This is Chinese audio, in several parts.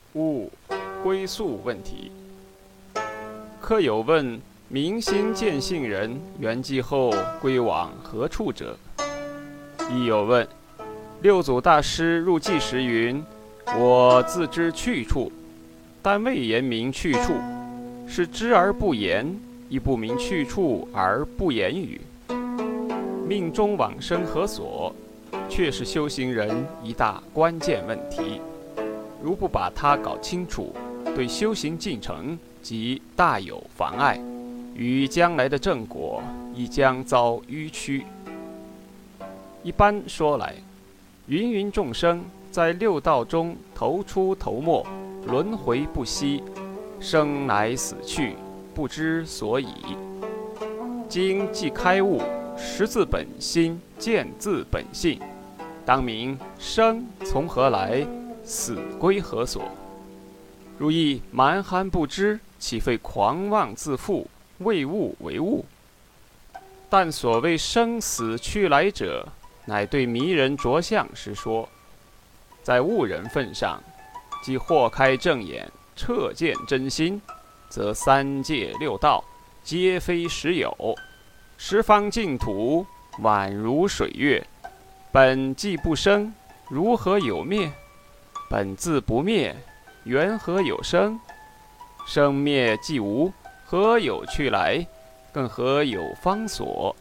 五、归宿问题。客有问：明心见性人圆寂后归往何处者？亦有问：六祖大师入寂时云：我自知去处，但未言明去处，是知而不言，亦不明去处而不言语。命中往生何所，却是修行人一大关键问题。如不把它搞清楚，对修行进程即大有妨碍，与将来的正果亦将遭迂曲。一般说来，芸芸众生在六道中头出头没，轮回不息，生来死去，不知所以。今既开悟，识自本心，见自本性，当明生从何来，死归何所？如亦蛮憨不知，岂非狂妄自负，为物为物？但所谓生死去来者，乃对迷人着相时说。在悟人份上，即豁开正眼，彻见真心，则三界六道皆非实有，十方净土宛如水月，本既不生，如何有灭？本自不灭，缘何有生？生灭既无，何有去来？更何有方所？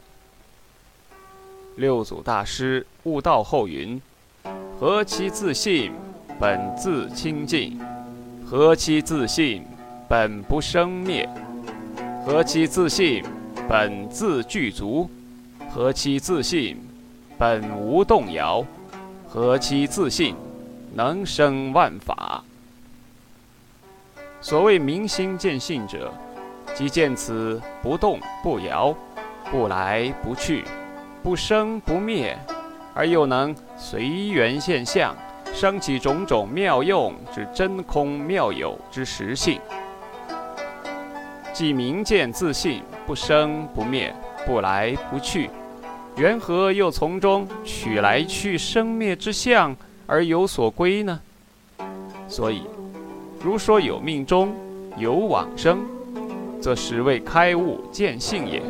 六祖大师悟道后云：何其自信，本自清净；何其自信，本不生灭；何其自信，本自具足；何其自信，本无动摇；何其自信，能生万法。所谓明心见性者，即见此不动不摇，不来不去，不生不灭，而又能随缘现象，生起种种妙用之真空妙有之实性。即明见自性，不生不灭，不来不去，缘何又从中取来去生灭之相而有所归呢？所以如说有命中，有往生，则实为开悟见性也。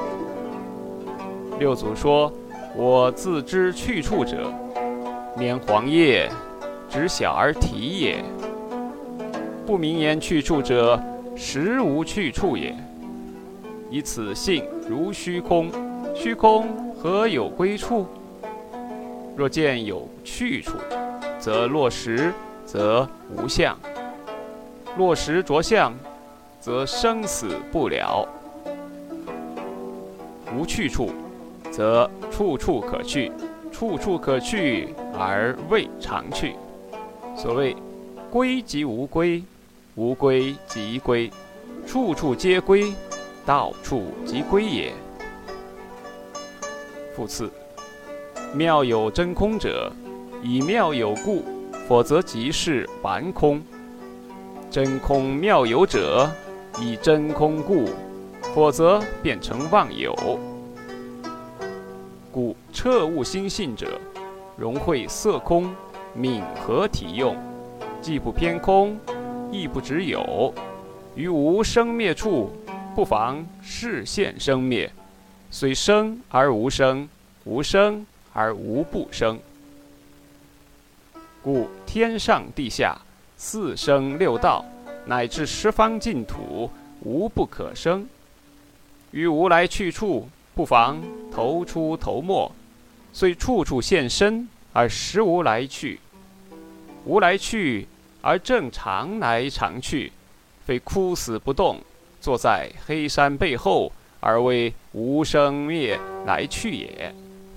六祖说：我自知去处者，拈黄叶，知晓而啼也。不明言去处者，实无去处也。以此性如虚空，虚空何有归处？若见有去处，则落实，则无相；落实着相，则生死不了。无去处，则处处可去，处处可去而未常去。所谓归即无归，无归即归，处处皆归，到处即归也。复次，妙有真空者，以妙有故，否则即是顽空；真空妙有者，以真空故，否则变成妄有。故彻悟心性者，融会色空，泯合体用，既不偏空，亦不只有，于无生灭处，不妨视现生灭，虽生而无生，无生而无不生。故天上地下，四生六道，乃至十方净土，无不可生。于无来去处，不妨头出头没，虽处处现身，而实无来去。无来去而正常来常去，非枯死不动，坐在黑山背后，而为无生灭来去也。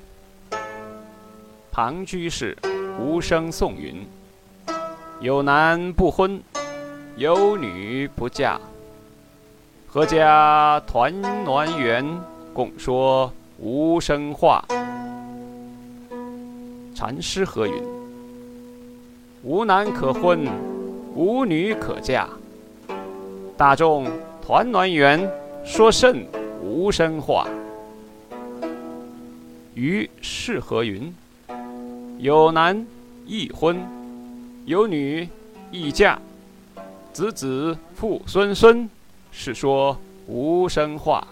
庞居士无声颂云：有男不婚，有女不嫁，阖家团圆圆，共说无生话。禅师何云：无男可婚，无女可嫁，大众团圆圆，说甚无生话。于是何云：有男易婚，有女易嫁， 子子父孙孙，是说无生化。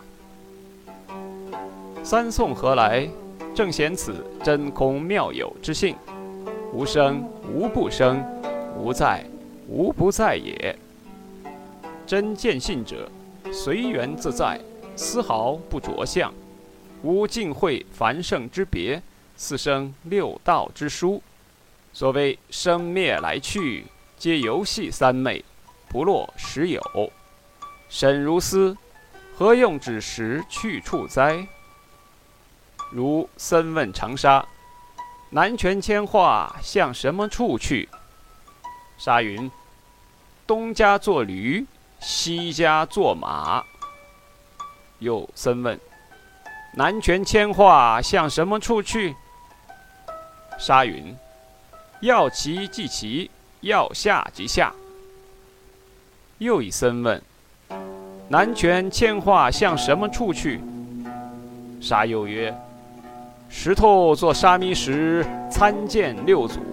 三宋何来？正显此真空妙有之性，无生无不生，无在无不在也。真见性者，随缘自在，丝毫不着相，无尽会繁盛之别，四生六道之殊。所谓生灭来去，皆游戏三昧，不落实有。神如斯，何用指时去处哉？如僧问长沙：南拳千化向什么处去？沙云：东家坐驴，西家坐马。又僧问：南拳千化向什么处去？沙云：要骑即骑，要下即下。又一僧问：南拳千化向什么处去？沙又曰：石头做沙弥时，参见六祖。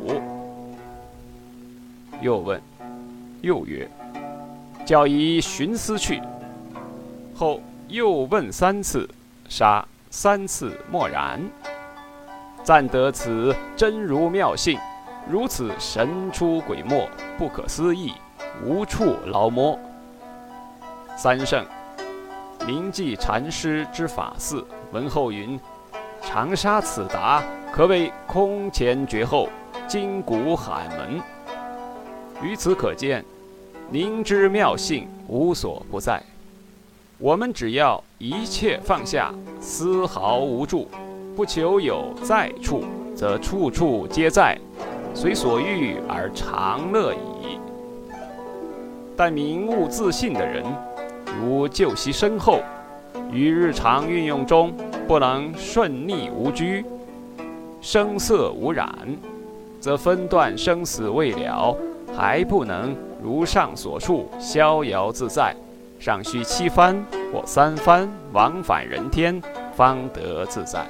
又曰：教宜寻思去。后又问三次，沙三次默然。暂得此真如妙性，如此神出鬼没，不可思议，无处劳摸。三圣铭记禅师之法寺，闻后云：长沙此达，可谓空前绝后，今古罕闻。于此可见，灵之妙性无所不在。我们只要一切放下，丝毫无住，不求有在处，则处处皆在，随所欲而常乐矣。但明悟自信的人，如旧习深厚，于日常运用中不能顺逆无拘，声色无染，则分段生死未了，还不能如上所述逍遥自在，尚需7番或3番往返人天，方得自在。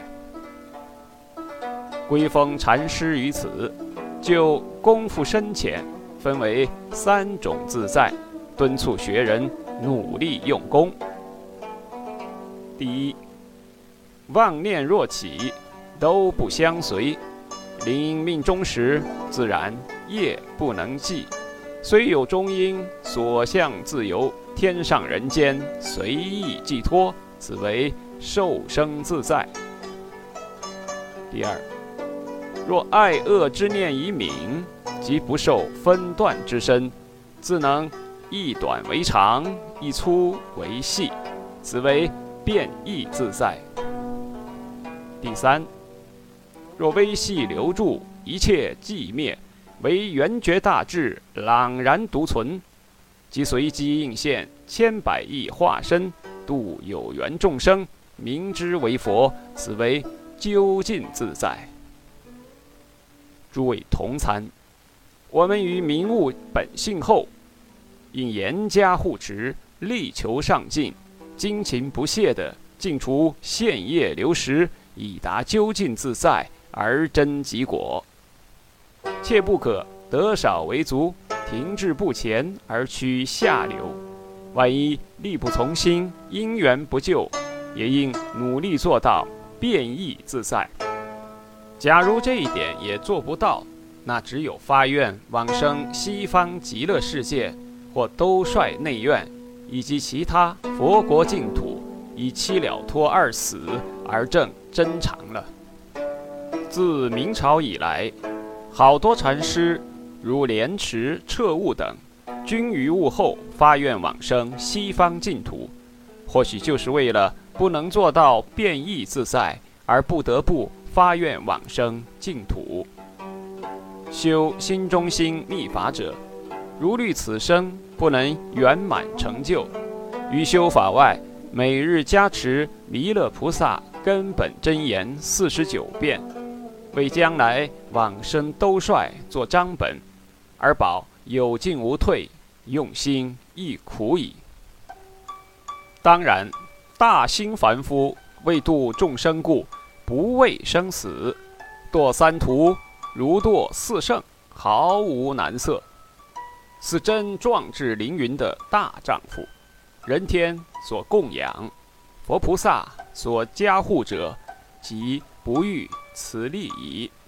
归峰禅师于此就功夫深浅分为3种自在，敦促学人努力用功。第一，妄念若起，都不相随，临命终时，自然业不能继，虽有中阴，所向自由，天上人间随意寄托，此为受生自在。第二，若爱恶之念已泯，即不受分段之身，自能一短为长，一粗为细，此为变异自在。第三，若微细留住，一切寂灭，为圆觉大智，朗然独存，即随机应现，千百亿化身，度有缘众生，明之为佛，此为究竟自在。诸位同参，我们于明悟本性后，应严加护持，力求上进，精勤不懈地尽除现业流失，以达究竟自在而真极果。切不可得少为足，停滞不前而趋下流。万一力不从心，因缘不就，也应努力做到变异自在。假如这一点也做不到，那只有发愿往生西方极乐世界，或兜率内院，以及其他佛国净土，以期了脱二死而证真常了。自明朝以来，好多禅师如莲池、彻悟等，均于悟后发愿往生西方净土，或许就是为了不能做到变异自在，而不得不发愿往生净土。修心中心密法者，如虑此生不能圆满成就，于修法外，每日加持弥勒菩萨根本真言49遍，为将来往生兜率做章本，而保有进无退，用心亦苦矣。当然，大兴凡夫为度众生故，不畏生死，堕三途如堕四圣，毫无难色。 是真壮志凌云的大丈夫，人天所供养，佛菩萨所加护者，即不遇此利矣。